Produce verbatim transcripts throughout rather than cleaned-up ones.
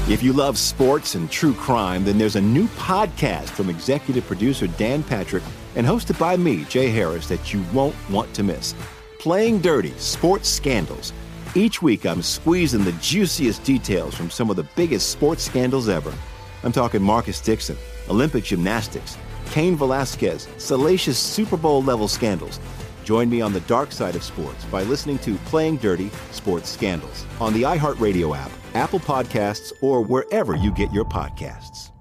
If you love sports and true crime, then there's a new podcast from executive producer Dan Patrick and hosted by me, Jay Harris, that you won't want to miss. Playing Dirty: Sports Scandals. Each week, I'm squeezing the juiciest details from some of the biggest sports scandals ever. I'm talking Marcus Dixon, Olympic gymnastics, Cain Velasquez, salacious Super Bowl-level scandals. Join me on the dark side of sports by listening to Playing Dirty: Sports Scandals on the iHeartRadio app, Apple Podcasts, or wherever you get your podcasts.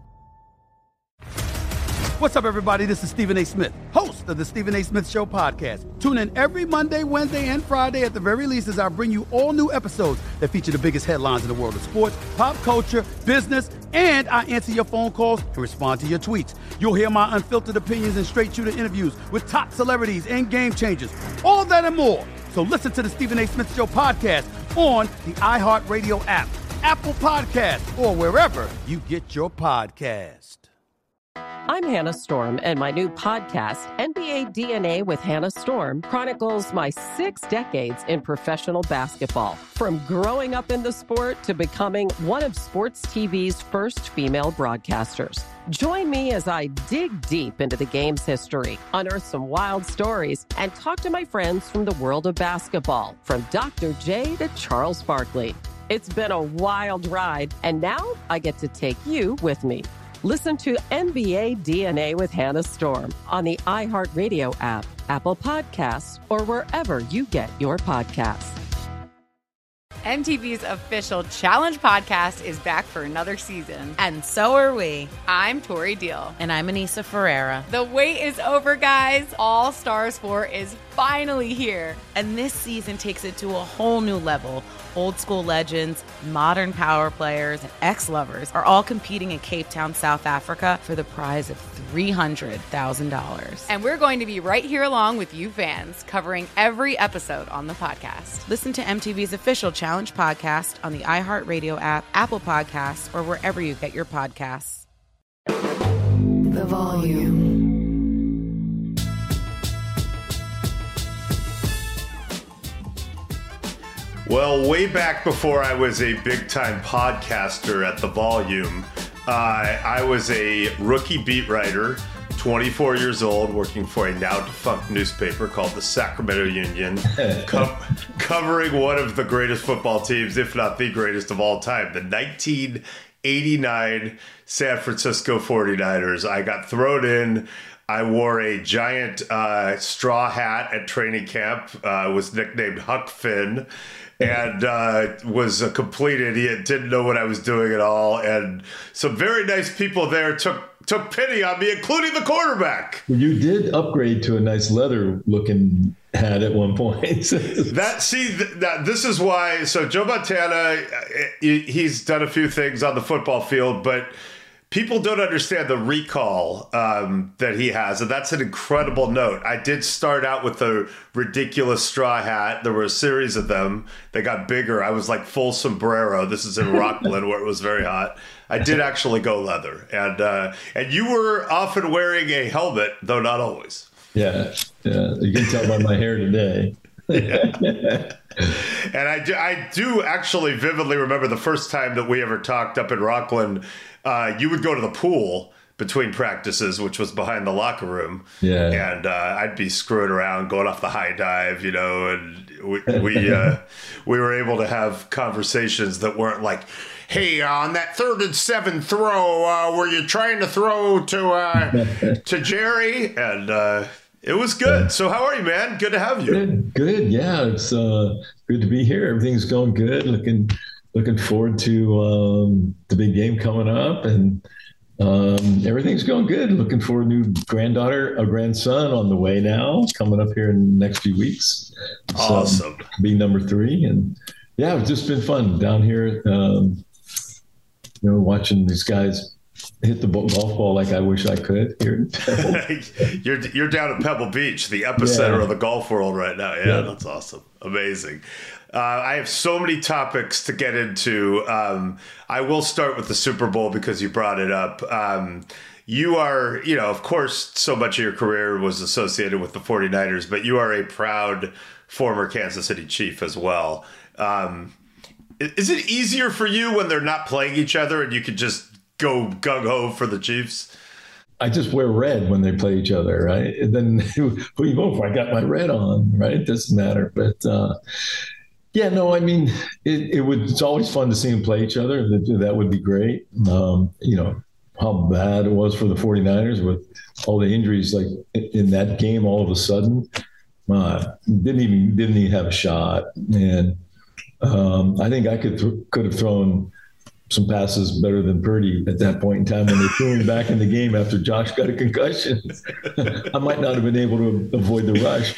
What's up, everybody? This is Stephen A. Smith, host of the Stephen A. Smith Show podcast. Tune in every Monday, Wednesday, and Friday at the very least as I bring you all new episodes that feature the biggest headlines in the world of sports, pop culture, business, and I answer your phone calls and respond to your tweets. You'll hear my unfiltered opinions and straight-shooter interviews with top celebrities and game changers. All that and more. So listen to the Stephen A. Smith Show podcast on the iHeartRadio app, Apple Podcasts, or wherever you get your podcast. I'm Hannah Storm, and my new podcast, N B A D N A with Hannah Storm, chronicles my six decades in professional basketball. From growing up in the sport to becoming one of sports T V's first female broadcasters. Join me as I dig deep into the game's history, unearth some wild stories, and talk to my friends from the world of basketball, from Doctor J to Charles Barkley. It's been a wild ride, and now I get to take you with me. Listen to N B A D N A with Hannah Storm on the iHeartRadio app, Apple Podcasts, or wherever you get your podcasts. M T V's official Challenge podcast is back for another season. And so are we. I'm Tori Deal. And I'm Anissa Ferreira. The wait is over, guys. All Stars four is finally here. And this season takes it to a whole new level. Old school legends, modern power players, and ex-lovers are all competing in Cape Town, South Africa for the prize of three hundred thousand dollars. And we're going to be right here along with you fans, covering every episode on the podcast. Listen to M T V's official Challenge podcast on the iHeartRadio app, Apple Podcasts, or wherever you get your podcasts. The Volume. Well, way back before I was a big-time podcaster at The Volume, uh, I was a rookie beat writer, twenty-four years old, working for a now-defunct newspaper called the Sacramento Union, co- covering one of the greatest football teams, if not the greatest of all time, the nineteen eighty-nine San Francisco forty-niners. I got thrown in. I wore a giant uh, straw hat at training camp, uh, was nicknamed Huck Finn, and uh, was a complete idiot, didn't know what I was doing at all. And some very nice people there took took pity on me, including the quarterback. You did upgrade to a nice leather-looking hat at one point. that see, th- that, this is why. So Joe Montana, he, he's done a few things on the football field, but people don't understand the recall um, that he has, and that's an incredible note. I did start out with a ridiculous straw hat. There were a series of them. They got bigger. I was like full sombrero. This is in Rockland where it was very hot. I did actually go leather. And uh, and you were often wearing a helmet, though not always. Yeah, yeah. You can tell by my hair today. Yeah. And I do, I do actually vividly remember the first time that we ever talked up in Rockland. Uh, you would go to the pool between practices, which was behind the locker room. Yeah. And uh, I'd be screwing around, going off the high dive, you know, and we we, uh, we were able to have conversations that weren't like, hey, uh, on that third and seven throw, uh, were you trying to throw to uh, to Jerry? And uh, it was good. So how are you, man? Good to have you. Good, good. Yeah, it's uh, good to be here. Everything's going good. Looking looking forward to um, the big game coming up, and um, everything's going good. Looking for a new granddaughter, a grandson on the way now, coming up here in the next few weeks. Awesome. So, be number three. And yeah, it's just been fun down here, um, you know, watching these guys hit the golf ball like I wish I could here. you're you're down at Pebble Beach, the epicenter Yeah. of the golf world right now. Yeah, Yeah. That's awesome. Amazing. Uh, I have so many topics to get into. Um, I will start with the Super Bowl because you brought it up. Um, you are, you know, of course, so much of your career was associated with the forty-niners, but you are a proud former Kansas City Chief as well. Um, Is it easier for you when they're not playing each other and you could just go gung-ho for the Chiefs? I just wear red when they play each other, right? And then who, who you vote for? I got my red on, right? It doesn't matter. But uh, yeah, no, I mean, it, it would. It's always fun to see them play each other. That, that would be great. Um, you know, how bad it was for the 49ers with all the injuries, like in that game, all of a sudden, uh, didn't even didn't even have a shot. And um, I think I could th- could have thrown some passes better than Purdy at that point in time when they threw him back in the game after Josh got a concussion. I might not have been able to avoid the rush,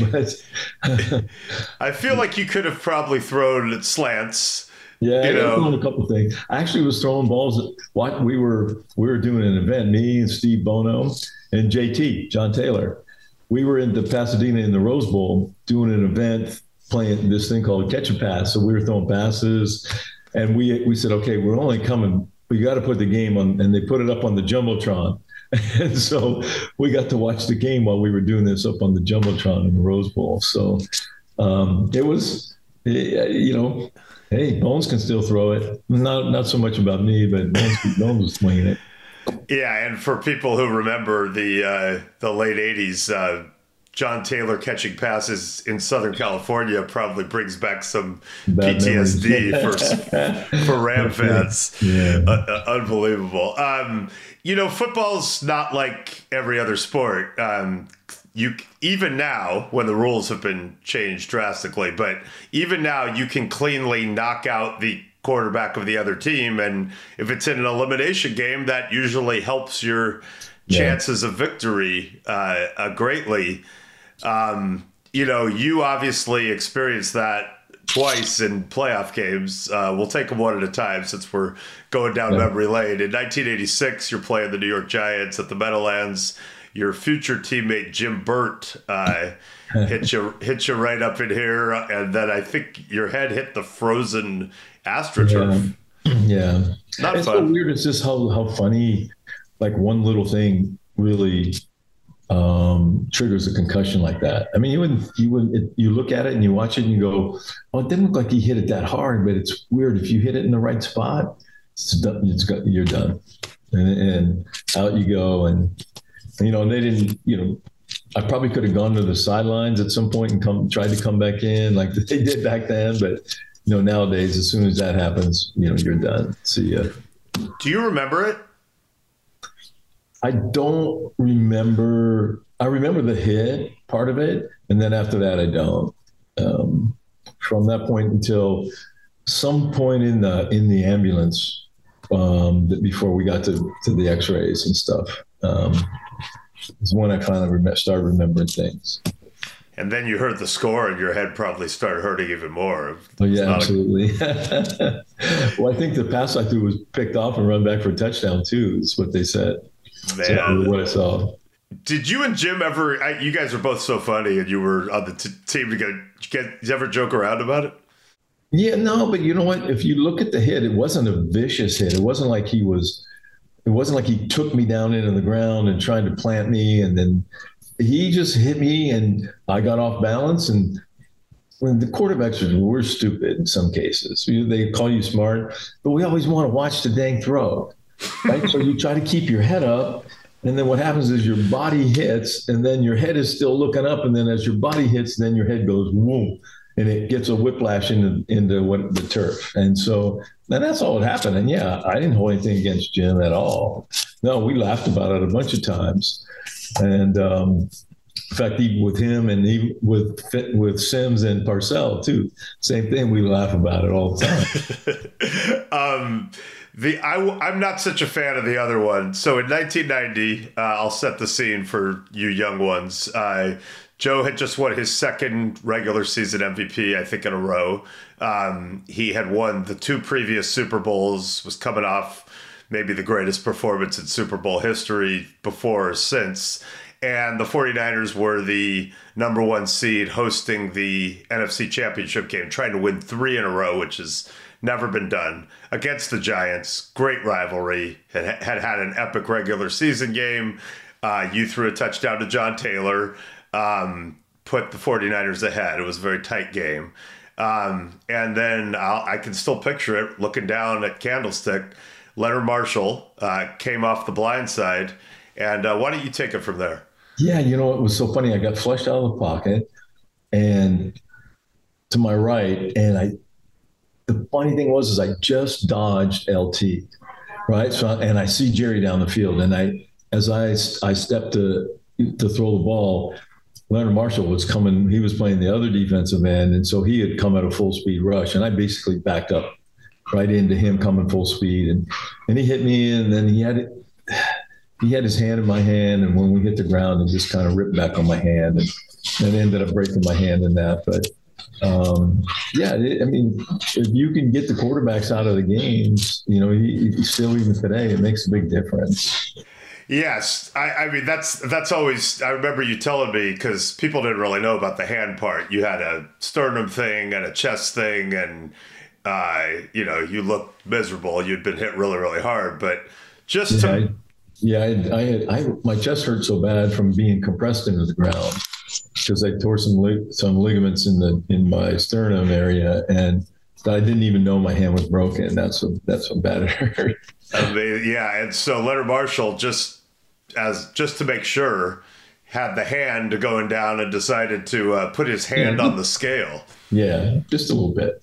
but I feel like you could have probably thrown slants. Yeah, you know. I was doing a couple of things. I actually was throwing balls. At, what we were we were doing an event, me and Steve Bono and J T, John Taylor. We were in the Pasadena in the Rose Bowl doing an event, playing this thing called catch a pass. So we were throwing passes. And we we said, okay, we're only coming. We got to put the game on, and they put it up on the jumbotron. And so we got to watch the game while we were doing this up on the jumbotron in the Rose Bowl. So um, it was, you know, hey, Bones can still throw it. Not not so much about me, but Bones, Bones was swinging it. Yeah, and for people who remember the uh, the late eighties. Uh, John Taylor catching passes in Southern California probably brings back some Bad P T S D for for Ram fans. Yeah. Uh, uh, unbelievable. Um, you know, football's not like every other sport. Um, you even now, when the rules have been changed drastically, but even now you can cleanly knock out the quarterback of the other team, and if it's in an elimination game, that usually helps your chances yeah. of victory uh, uh, greatly. Um, you know, you obviously experienced that twice in playoff games. Uh, we'll take them one at a time since we're going down yeah. memory lane. In nineteen eighty-six, you're playing the New York Giants at the Meadowlands. Your future teammate Jim Burt uh, hit you hit you right up in here, and then I think your head hit the frozen AstroTurf. Yeah, yeah. Not it's fun. so weird. It's just how how funny, like one little thing really um, triggers a concussion like that. I mean, you wouldn't, you would, it, you look at it and you watch it and you go, "Oh, it didn't look like he hit it that hard." But it's weird if you hit it in the right spot, it's done, it's got, you're done, and, and out you go. And you know, they didn't. You know, I probably could have gone to the sidelines at some point and come tried to come back in like they did back then. But you know, nowadays, as soon as that happens, you know, you're done. See ya. Do you remember it? I don't remember. I remember the hit part of it, and then after that, I don't. Um, from that point until some point in the in the ambulance, um, that before we got to, to the X-rays and stuff, um, is when I finally rem- started remembering things. And then you heard the score, and your head probably started hurting even more. Oh yeah, absolutely. A... Well, I think the pass I threw was picked off and run back for a touchdown too. Is what they said. Man, so what I saw. Did you and Jim ever? I, you guys are both so funny, and you were on the t- team together. Did you, get, did you ever joke around about it? Yeah, no, but you know what? If you look at the hit, it wasn't a vicious hit. It wasn't like he was. It wasn't like he took me down into the ground and tried to plant me, and then he just hit me, and I got off balance. And when the quarterbacks are, we're stupid in some cases. They call you smart, but we always want to watch the dang throw. Right? So you try to keep your head up, and then what happens is your body hits, and then your head is still looking up, and then as your body hits, then your head goes whoom, and it gets a whiplash into into what the turf. And so, and that's all that happened. And yeah, I didn't hold anything against Jim at all. No, we laughed about it a bunch of times, and um, in fact, even with him and even with with Sims and Parcells too, same thing. We laugh about it all the time. um, The I, I'm not such a fan of the other one. So in nineteen ninety, uh, I'll set the scene for you young ones. Uh, Joe had just won his second regular season M V P, I think, in a row. Um, he had won the two previous Super Bowls, was coming off maybe the greatest performance in Super Bowl history before or since. And the 49ers were the number one seed hosting the N F C Championship game, trying to win three in a row, which is never been done, against the Giants. Great rivalry. Had had, had an epic regular season game. Uh, you threw a touchdown to John Taylor, um, put the 49ers ahead. It was a very tight game. Um, and then I'll, I can still picture it looking down at Candlestick. Leonard Marshall uh, came off the blind side. And uh, why don't you take it from there? Yeah, you know, it was so funny. I got flushed out of the pocket and to my right. And I, the funny thing was, is I just dodged L T, right? So, and I see Jerry down the field. And I, as I, I stepped to, to throw the ball, Leonard Marshall was coming, he was playing the other defensive end. And so he had come at a full speed rush and I basically backed up right into him coming full speed. And, and he hit me and then he had it, he had his hand in my hand. And when we hit the ground, it just kind of ripped back on my hand and, and ended up breaking my hand in that. But um, yeah, it, I mean, if you can get the quarterbacks out of the games, you know, he, he still even today, it makes a big difference. Yes, I, I mean that's that's always. I remember you telling me because people didn't really know about the hand part. You had a sternum thing and a chest thing, and uh, you know you looked miserable. You'd been hit really, really hard, but just yeah, to I, yeah, I, I, had, I my chest hurt so bad from being compressed into the ground because I tore some lig- some ligaments in the in my sternum area, and I didn't even know my hand was broken. That's what that's what bad it hurt. I mean, yeah, and so Leonard Marshall just. As just to make sure, had the hand going down and decided to uh, put his hand yeah. on the scale. Yeah, just a little bit.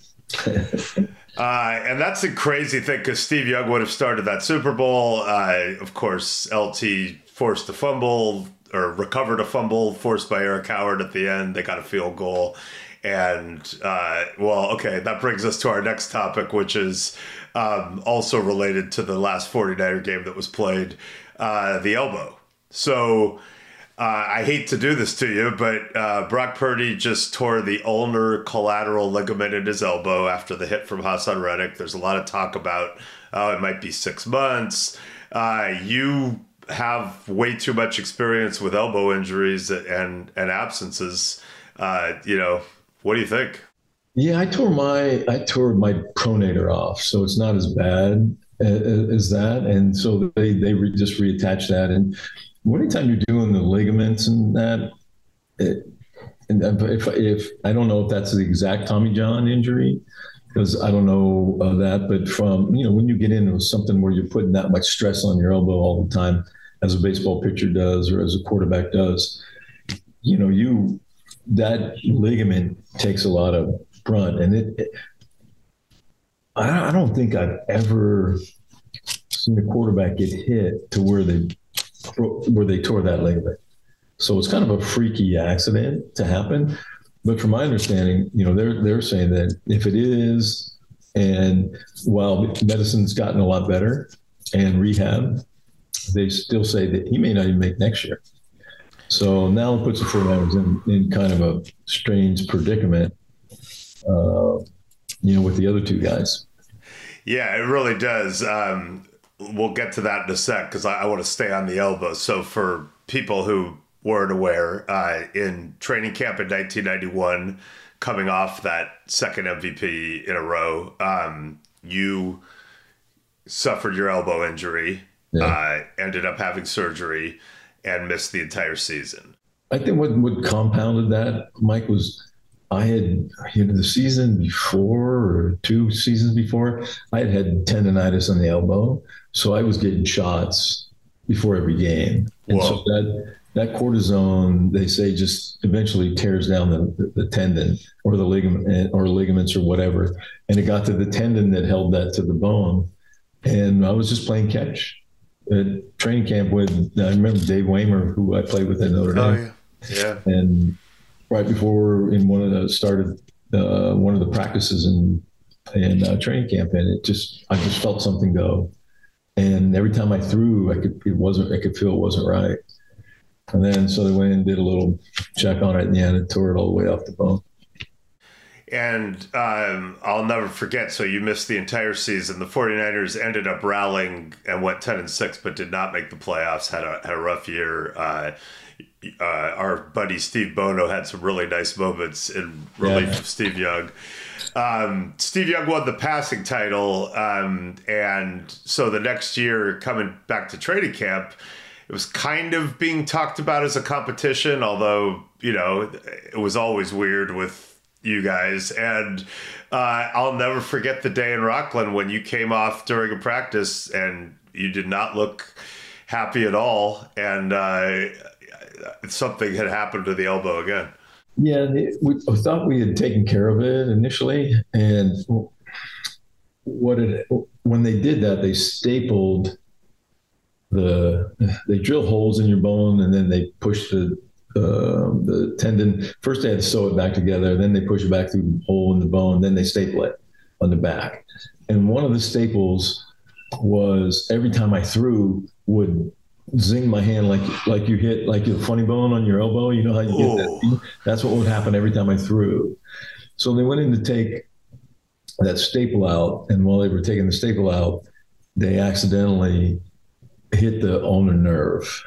uh, and that's a crazy thing because Steve Young would have started that Super Bowl. Uh, of course, L T forced a fumble or recovered a fumble forced by Eric Howard at the end. They got a field goal. And, uh, well, okay, that brings us to our next topic, which is um, also related to the last forty-niner game that was played. Uh, the elbow. So uh, I hate to do this to you, but uh, Brock Purdy just tore the ulnar collateral ligament in his elbow after the hit from Hassan Reddick. There's a lot of talk about, oh, it might be six months. Uh, you have way too much experience with elbow injuries and, and absences. Uh, you know, what do you think? Yeah, I tore my I tore my pronator off, so it's not as bad as that, and so they they re, just reattach that. And anytime you're doing the ligaments and that, it, and if if I don't know if that's the exact Tommy John injury, because I don't know uh, that, but from you know when you get into something where you're putting that much stress on your elbow all the time, as a baseball pitcher does or as a quarterback does, you know you that ligament takes a lot of brunt, and it. it I don't think I've ever seen a quarterback get hit to where they where they tore that ligament. So it's kind of a freaky accident to happen. But from my understanding, you know, they're they're saying that if it is, and while medicine's gotten a lot better and rehab, they still say that he may not even make next year. So now it puts the forty-niners in, in kind of a strange predicament, uh, you know, with the other two guys. Yeah, it really does. Um, we'll get to that in a sec because I, I want to stay on the elbow. So for people who weren't aware, uh, in training camp in nineteen ninety-one, coming off that second M V P in a row, um, you suffered your elbow injury, yeah. uh, ended up having surgery, and missed the entire season. I think what, what compounded that, Mike, was I had, you know, the season before or two seasons before, I had had tendonitis on the elbow. So I was getting shots before every game. And Whoa. so that that cortisone, they say, just eventually tears down the, the, the tendon or the ligament or ligaments or whatever. And it got to the tendon that held that to the bone. And I was just playing catch at training camp with, I remember Dave Waymer, who I played with at Notre Dame. Oh, yeah. yeah. And right before in one of the started uh, one of the practices in in uh, training camp, and it just I just felt something go, and every time I threw, I could it wasn't I could feel it wasn't right, and then so they went and did a little check on it, and yeah, it tore it all the way off the bone. And um, I'll never forget. So you missed the entire season. The forty-niners ended up rallying and went ten and six, but did not make the playoffs. Had a had a rough year. Uh, Uh, our buddy Steve Bono had some really nice moments in relief yeah. of Steve Young. Um, Steve Young won the passing title, um, and so the next year, coming back to training camp, it was kind of being talked about as a competition, although, you know, it was always weird with, you guys. And uh, I'll never forget the day in Rockland when you came off during a practice and you did not look happy at all. And uh, something had happened to the elbow again. Yeah, we thought we had taken care of it initially. And what it, when they did that, they stapled the, they drill holes in your bone and then they push the, uh, the tendon. First they had to sew it back together, then they push it back through the hole in the bone, then they staple it on the back. And one of the staples was every time I threw would zing my hand like like you hit like your funny bone on your elbow. You know how you get that? That's what would happen every time I threw. So they went in to take that staple out, and while they were taking the staple out, they accidentally hit the ulnar nerve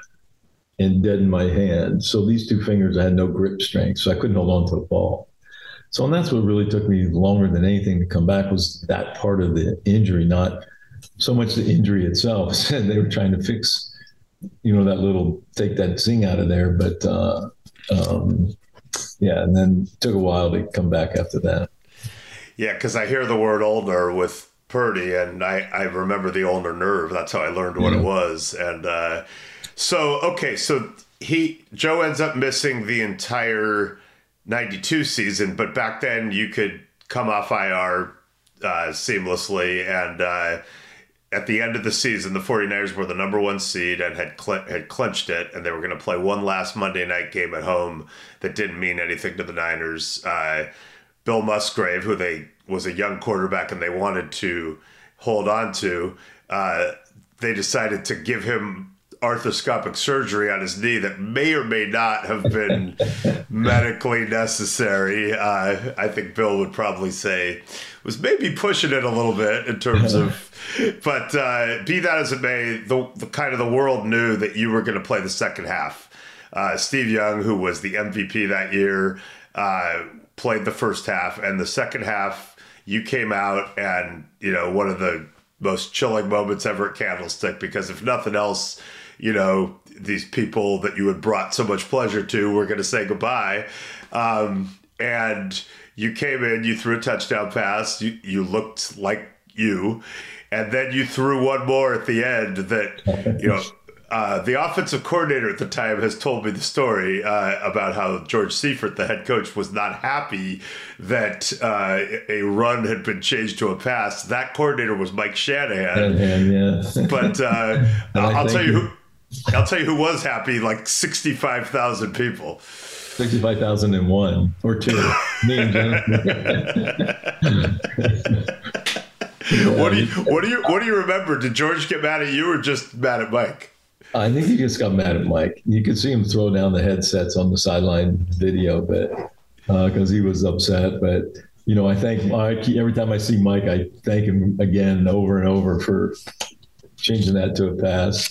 and deadened my hand. So these two fingers, I had no grip strength, so I couldn't hold on to the ball. So and that's what really took me longer than anything to come back, was that part of the injury, not so much the injury itself. They were trying to fix, you know, that little, take that zing out of there. But uh, um, yeah, and then it took a while to come back after that. Yeah, because I hear the word ulnar with Purdy, and I, I remember the ulnar nerve. That's how I learned what yeah. it was. And uh, so, okay, so he Joe ends up missing the entire ninety-two season, but back then you could come off I R uh, seamlessly. And uh, at the end of the season, the 49ers were the number one seed and had cl- had clinched it, and they were going to play one last Monday night game at home that didn't mean anything to the Niners. Uh, Bill Musgrave, who they was a young quarterback and they wanted to hold on to, uh, they decided to give him arthroscopic surgery on his knee that may or may not have been medically necessary. Uh, I think Bill would probably say was maybe pushing it a little bit in terms of, but uh, be that as it may, the, the kind of the world knew that you were going to play the second half. Uh, Steve Young, who was the M V P that year, uh, played the first half, and the second half you came out and, you know, one of the most chilling moments ever at Candlestick, because if nothing else, you know, these people that you had brought so much pleasure to were going to say goodbye. Um, and you came in, you threw a touchdown pass, you, you looked like you, and then you threw one more at the end that, you know, Uh, the offensive coordinator at the time has told me the story uh, about how George Seifert, the head coach, was not happy that uh, a run had been changed to a pass. That coordinator was Mike Shanahan. Shanahan, yeah. But uh, I'll, I'll tell you who. I'll tell you who was happy. Like sixty-five thousand people. Sixty-five thousand and one or two. Me and Jennifer. What do you what do you what do you remember? Did George get mad at you or just mad at Mike? I think he just got mad at Mike. You could see him throw down the headsets on the sideline video, but because uh, he was upset. But you know, I thank Mike every time I see Mike. I thank him again over and over for changing that to a pass.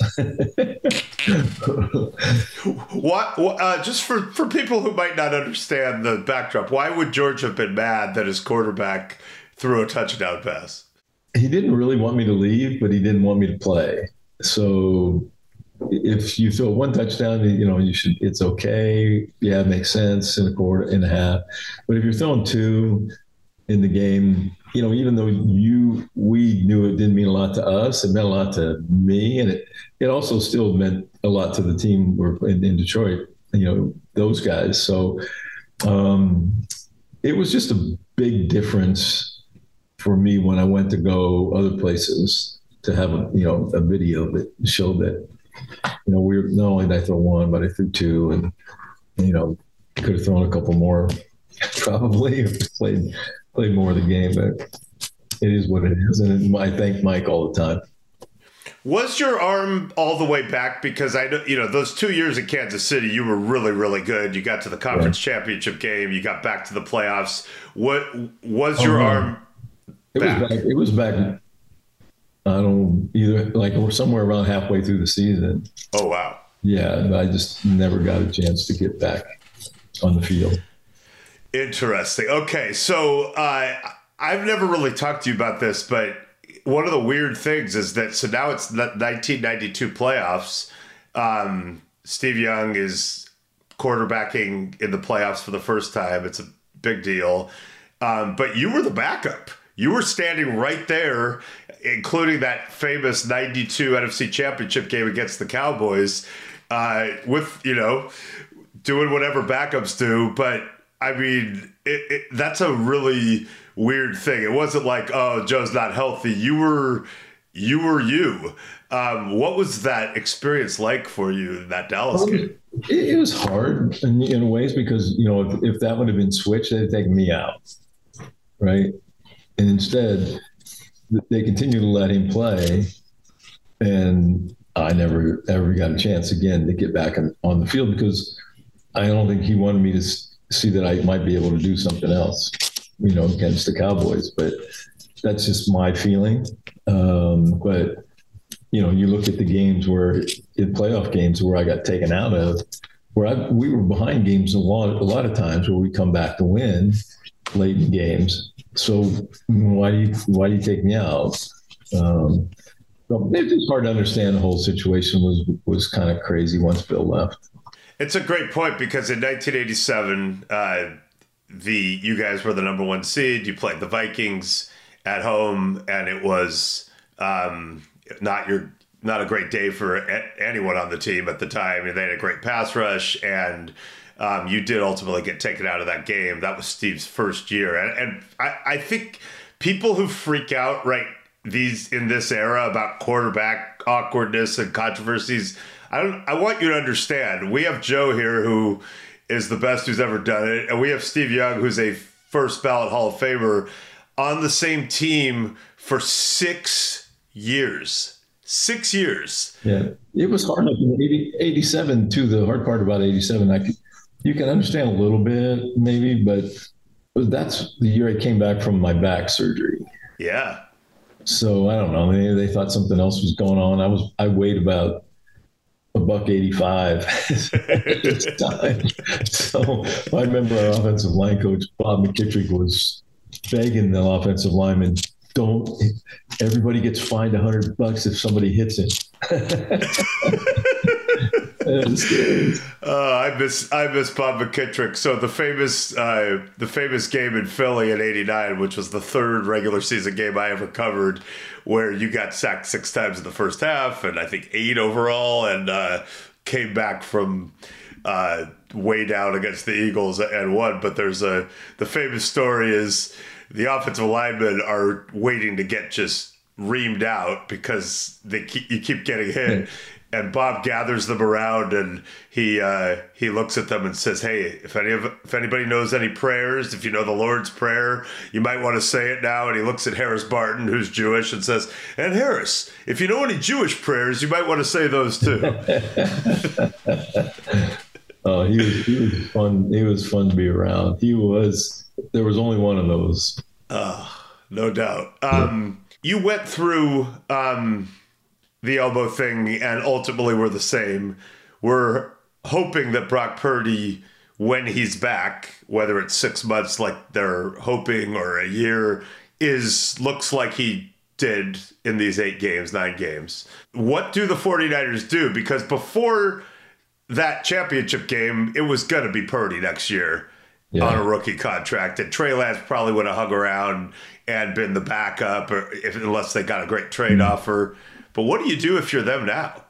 what? Uh, just for for people who might not understand the backdrop, why would George have been mad that his quarterback threw a touchdown pass? He didn't really want me to leave, but he didn't want me to play. So if you throw one touchdown, you know, you should, it's okay. Yeah, it makes sense in a quarter, in a half. But if you're throwing two in the game, you know, even though you, we knew it didn't mean a lot to us, it meant a lot to me. And it, it also still meant a lot to the team we're in, in Detroit, you know, those guys. So um, it was just a big difference for me when I went to go other places to have a, you know, a video that showed that, you know, we were, not only did I throw one, but I threw two, and, you know, could have thrown a couple more, probably played, played more of the game, but it is what it is. And I thank Mike all the time. Was your arm all the way back? Because I know, you know, those two years at Kansas City, you were really, really good. You got to the conference yeah. championship game. You got back to the playoffs. What was your oh, arm it back? Was back? It was back. I don't either, like we're somewhere around halfway through the season. Oh, wow. Yeah. I just never got a chance to get back on the field. Interesting. Okay. So uh, I've never really talked to you about this, but one of the weird things is that, so now it's nineteen ninety-two playoffs. Um, Steve Young is quarterbacking in the playoffs for the first time. It's a big deal. Um, but you were the backup. You were standing right there, including that famous ninety-two N F C Championship game against the Cowboys, uh, with, you know, doing whatever backups do. But, I mean, it, it, that's a really weird thing. It wasn't like, oh, Joe's not healthy. You were you. were you. Um, what was that experience like for you in that Dallas um, game? It, it was hard in, in ways because, you know, if, if that would have been switched, they'd taken me out, right? And instead, they continue to let him play, and I never ever got a chance again to get back on, on the field because I don't think he wanted me to see that I might be able to do something else, you know, against the Cowboys. But that's just my feeling. Um, but, you know, you look at the games where, in playoff games where I got taken out of, where I, we were behind games a lot, a lot of times where we come back to win late in games. So why do you why do you take me out? Um, so it's just hard to understand. The whole situation was was kind of crazy once Bill left. It's a great point because in nineteen eighty-seven, uh, the you guys were the number one seed. You played the Vikings at home, and it was um, not your not a great day for a- anyone on the team at the time. They had a great pass rush, and Um, you did ultimately get taken out of that game. That was Steve's first year. And, and I, I think people who freak out right these in this era about quarterback awkwardness and controversies, I don't. I want you to understand, we have Joe here who is the best who's ever done it. And we have Steve Young, who's a first ballot Hall of Famer, on the same team for six years. Six years. Yeah, it was hard. Like in eighty, eighty-seven, too. The hard part about eighty-seven, I could, you can understand a little bit, maybe, but that's the year I came back from my back surgery. Yeah. So I don't know. Maybe they thought something else was going on. I was I weighed about a buck eighty-five at this time. So I remember our offensive line coach Bob McKittrick was begging the offensive lineman, "Don't. Everybody gets fined a hundred bucks if somebody hits him." Uh, I miss I miss Bob McKittrick. So the famous uh, the famous game in Philly in eighty-nine, which was the third regular season game I ever covered, where you got sacked six times in the first half, and I think eight overall, and uh, came back from uh, way down against the Eagles and won. But there's a the famous story is the offensive linemen are waiting to get just reamed out because they keep, you keep getting hit. And Bob gathers them around, and he uh, he looks at them and says, "Hey, if any of if anybody knows any prayers, if you know the Lord's Prayer, you might want to say it now." And he looks at Harris Barton, who's Jewish, and says, "And Harris, if you know any Jewish prayers, you might want to say those too." Oh, he was he was fun. He was fun to be around. He was. There was only one of those. Uh, no doubt. Um, you went through. Um, the elbow thing, and ultimately we're the same. We're hoping that Brock Purdy, when he's back, whether it's six months like they're hoping or a year, is looks like he did in these eight games, nine games. What do the 49ers do? Because before that championship game, it was going to be Purdy next year yeah. on a rookie contract. And Trey Lance probably would have hung around and been the backup, or if, unless they got a great trade mm-hmm. offer. But what do you do if you're them now?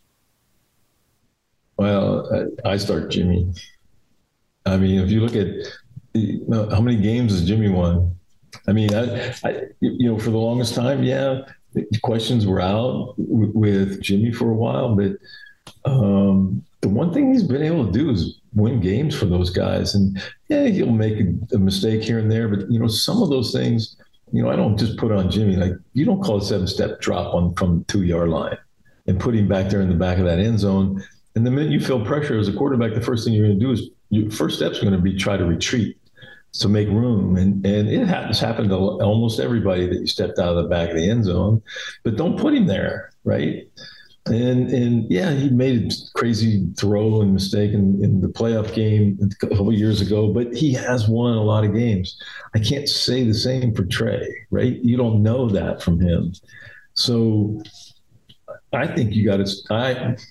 Well, I start Jimmy. I mean, if you look at how many games has Jimmy won? I mean, I, I, you know, for the longest time, yeah, questions were out with Jimmy for a while. But um, the one thing he's been able to do is win games for those guys. And, yeah, he'll make a, a mistake here and there. But, you know, some of those things – you know, I don't just put on Jimmy. Like, you don't call a seven-step drop on from the two-yard line and put him back there in the back of that end zone. And the minute you feel pressure as a quarterback, the first thing you're going to do is your first step's going to be try to retreat to make room. And and it has happened to almost everybody that you stepped out of the back of the end zone. But don't put him there, right? And, and yeah, he made a crazy throw and mistake in, in the playoff game a couple of years ago, but he has won a lot of games. I can't say the same for Trey, right? You don't know that from him. So I think you got to – I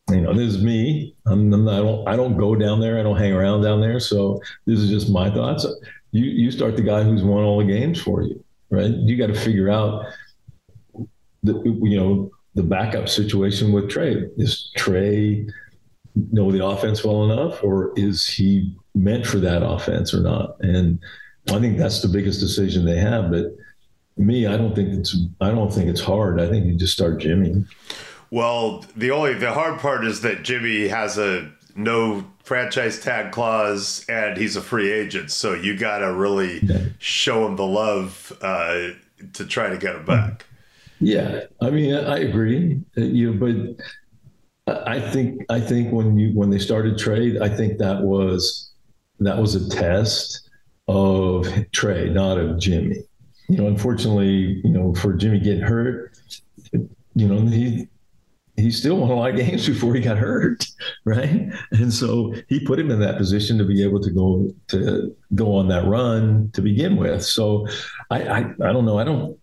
you know, this is me. I'm, I'm not, I don't I don't go down there. I don't hang around down there. So this is just my thoughts. You you start the guy who's won all the games for you, right? You got to figure out the you know the backup situation with Trey. Is Trey know the offense well enough, or is he meant for that offense or not? And I think that's the biggest decision they have. But me, I don't think it's I don't think it's hard. I think you just start Jimmy. Well, the only the hard part is that Jimmy has a no franchise tag clause and he's a free agent. So you got to really yeah. show him the love uh, to try to get him back. Yeah, I mean, I agree. You know, but I think I think when you when they started Trey, I think that was that was a test of Trey, not of Jimmy. You know, unfortunately, you know, for Jimmy getting hurt, you know, he. He still won a lot of games before he got hurt, right? And so he put him in that position to be able to go to go on that run to begin with. So I, I, I don't know. I don't,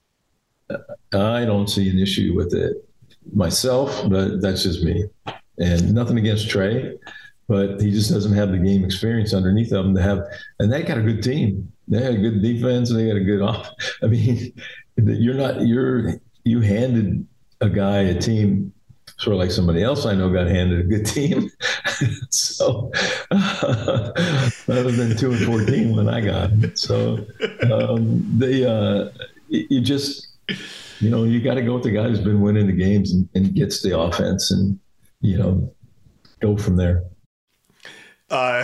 I don't see an issue with it myself, but that's just me. And nothing against Trey, but he just doesn't have the game experience underneath of him to have. And they got a good team. They had a good defense. And they got a good off. I mean, you're not you're you handed. a guy, a team, sort of like somebody else I know got handed a good team. so uh, other than two and fourteen when I got it. So um, they, uh, you just, you know, you got to go with the guy who's been winning the games and, and gets the offense and, you know, go from there. Uh,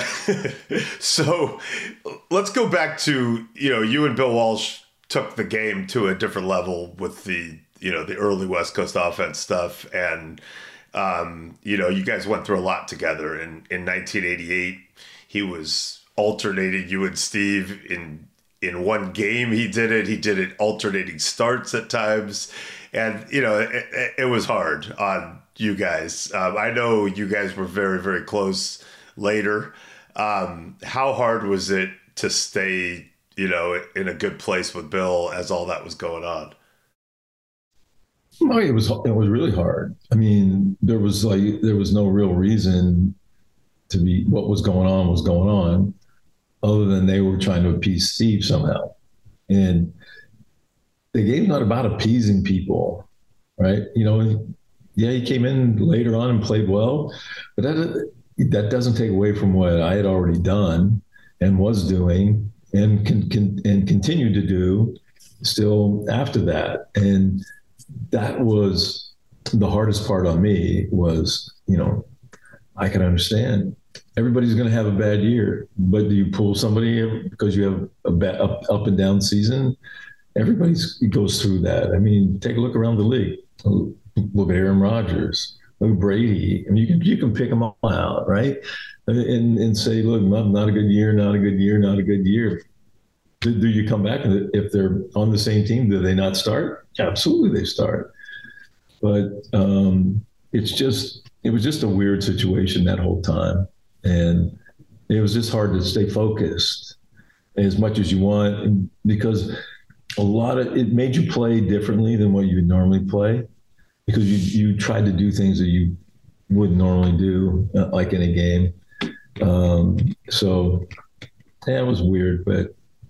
so let's go back to, you know, you and Bill Walsh took the game to a different level with the, you know, the early West Coast offense stuff. And, um, you know, you guys went through a lot together. And in nineteen eighty-eight, he was alternating you and Steve in, in one game. He did it. He did it alternating starts at times. And, you know, it, it was hard on you guys. Um, I know you guys were very, very close later. Um, how hard was it to stay, you know, in a good place with Bill as all that was going on? Oh, it was it was really hard. I mean, there was like there was no real reason to be what was going on was going on, other than they were trying to appease Steve somehow. And the game's not about appeasing people, right? You know, yeah, he came in later on and played well, but that that doesn't take away from what I had already done and was doing and can, can and continue to do still after that. And that was the hardest part on me was, you know, I can understand everybody's going to have a bad year, but do you pull somebody because you have a bad up, up and down season? Everybody's goes through that. I mean, take a look around the league. Look at Aaron Rodgers, look at Brady. I mean, you can, you can pick them all out, right? And, and say, look, not, not a good year, not a good year, not a good year. Do, do you come back? And if they're on the same team, do they not start? Absolutely, they start. But um, it's just, it was just a weird situation that whole time. And it was just hard to stay focused as much as you want because a lot of, it made you play differently than what you would normally play because you, you tried to do things that you wouldn't normally do, uh, like in a game. Um, so, yeah, it was weird, but.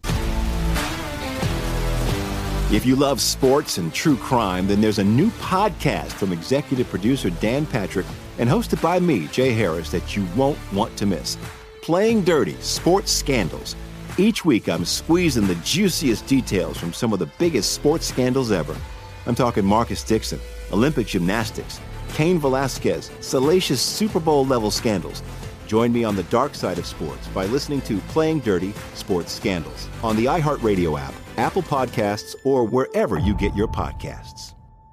If you love sports and true crime, then there's a new podcast from executive producer Dan Patrick and hosted by me, Jay Harris, that you won't want to miss. Playing Dirty: Sports Scandals. Each week, I'm squeezing the juiciest details from some of the biggest sports scandals ever. I'm talking Marcus Dixon, Olympic gymnastics, Cain Velasquez, salacious Super Bowl-level scandals. Join me on the dark side of sports by listening to Playing Dirty: Sports Scandals on the iHeartRadio app, Apple Podcasts, or wherever you get your podcasts.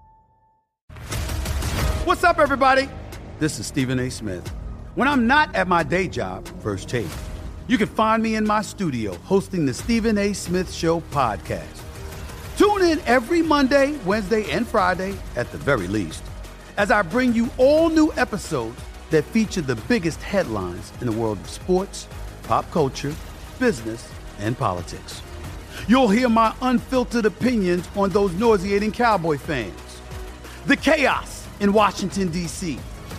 What's up, everybody? This is Stephen A. Smith. When I'm not at my day job, First Take, you can find me in my studio hosting the Stephen A. Smith Show podcast. Tune in every Monday, Wednesday, and Friday, at the very least, as I bring you all new episodes that feature the biggest headlines in the world of sports, pop culture, business, and politics. You'll hear my unfiltered opinions on those nauseating Cowboy fans, the chaos in Washington, D C,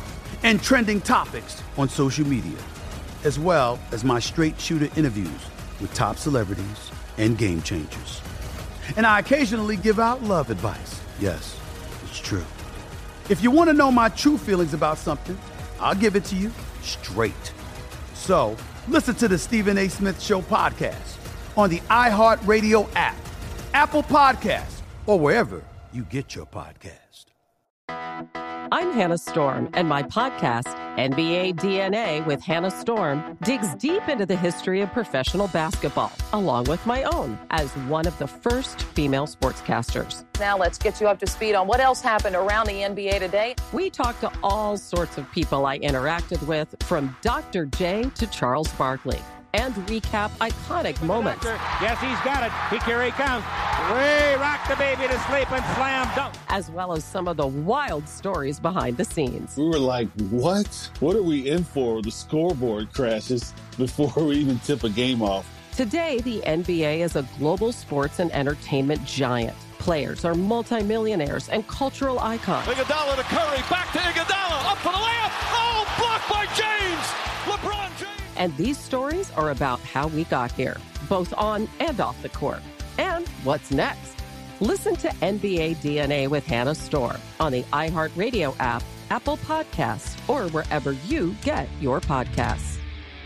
and trending topics on social media, as well as my straight shooter interviews with top celebrities and game changers. And I occasionally give out love advice. Yes, it's true. If you want to know my true feelings about something, I'll give it to you straight. So listen to the Stephen A. Smith Show podcast on the iHeartRadio app, Apple Podcasts, or wherever you get your podcast. I'm Hannah Storm, and my podcast, N B A D N A with Hannah Storm, digs deep into the history of professional basketball, along with my own, as one of the first female sportscasters. Now let's get you up to speed on what else happened around the N B A today. We talk to all sorts of people I interacted with, from Doctor J to Charles Barkley, and recap iconic moments. Yes, he's got it. He, here he comes. Way rock the baby to sleep and slam dunk. As well as some of the wild stories behind the scenes. We were like, what? What are we in for? The scoreboard crashes before we even tip a game off. Today, the N B A is a global sports and entertainment giant. Players are multimillionaires and cultural icons. Iguodala to Curry, back to Iguodala, up for the layup. Oh, blocked by James. LeBron James. And these stories are about how we got here, both on and off the court. And what's next? Listen to N B A D N A with Hannah Storm on the iHeartRadio app, Apple Podcasts, or wherever you get your podcasts.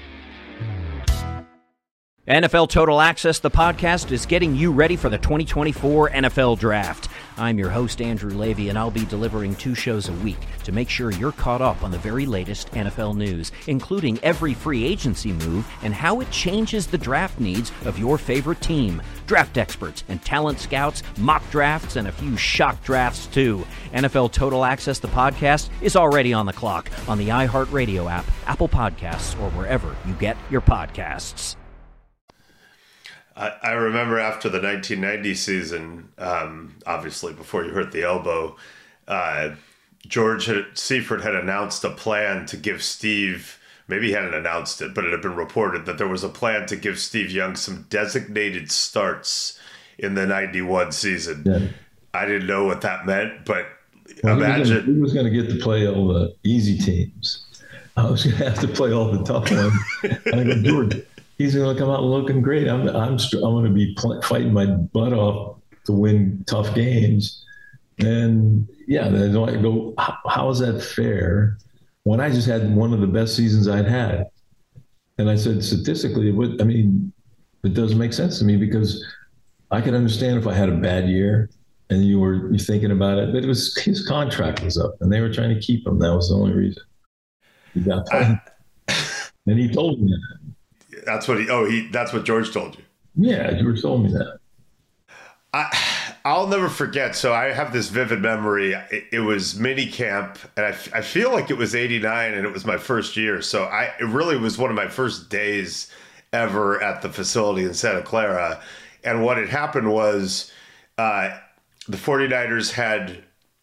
N F L Total Access, the podcast, is getting you ready for the twenty twenty-four N F L Draft. I'm your host, Andrew Levy, and I'll be delivering two shows a week to make sure you're caught up on the very latest N F L news, including every free agency move and how it changes the draft needs of your favorite team. Draft experts and talent scouts, mock drafts, and a few shock drafts, too. N F L Total Access, the podcast, is already on the clock on the iHeartRadio app, Apple Podcasts, or wherever you get your podcasts. I remember after the nineteen ninety season, um, obviously before you hurt the elbow, uh, George had, Seifert had announced a plan to give Steve, maybe he hadn't announced it, but it had been reported that there was a plan to give Steve Young some designated starts in the ninety-one season. Yeah. I didn't know what that meant, but well, imagine. He was going to get to play all the easy teams. I was going to have to play all the tough ones. And I go, George, he's going to come out looking great. I'm I'm I'm going to be pl- fighting my butt off to win tough games, and yeah, then I go, how, how is that fair? When I just had one of the best seasons I'd had, and I said statistically, it would, I mean, it doesn't make sense to me because I could understand if I had a bad year and you were you're thinking about it, but it was his contract was up and they were trying to keep him. That was the only reason. He got paid, and he told me that. That's what he. Oh, he. That's what George told you. Yeah, George told me that. I, I'll never forget. So I have this vivid memory. It, it was mini camp, and I, I feel like it was eighty-nine, and it was my first year. So I, it really was one of my first days ever at the facility in Santa Clara. And what had happened was uh, the 49ers had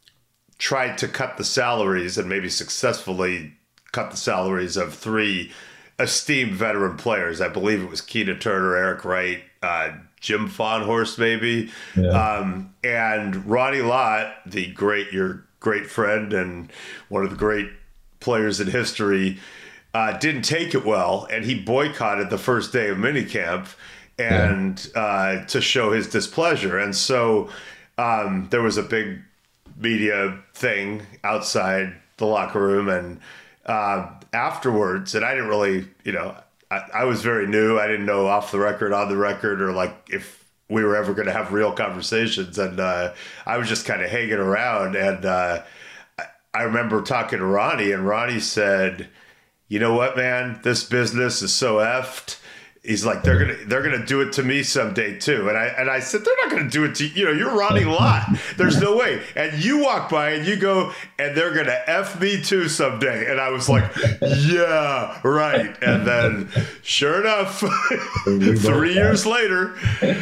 tried to cut the salaries, and maybe successfully cut the salaries of three esteemed veteran players. I believe it was Keena Turner, Eric Wright, uh, Jim Fonhorst, maybe. Yeah. Um, and Ronnie Lott, the great, your great friend and one of the great players in history, uh, didn't take it well. And he boycotted the first day of minicamp and yeah. uh, to show his displeasure. And so um, there was a big media thing outside the locker room. And uh, afterwards, and I didn't really, you know, I, I was very new. I didn't know off the record, on the record, or like if we were ever going to have real conversations. And uh, I was just kind of hanging around. And uh, I, I remember talking to Ronnie, and Ronnie said, you know what, man, this business is so effed. He's like, they're gonna they're gonna do it to me someday too. And I and I said, they're not gonna do it to you. You know, you're Ronnie Lott. There's no way. And you walk by and you go, and they're gonna F me too someday. And I was like, yeah, right. And then sure enough, three years later,